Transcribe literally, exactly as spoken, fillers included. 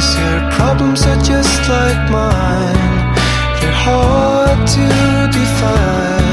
'cause your problems are just like mine. They're hard to define.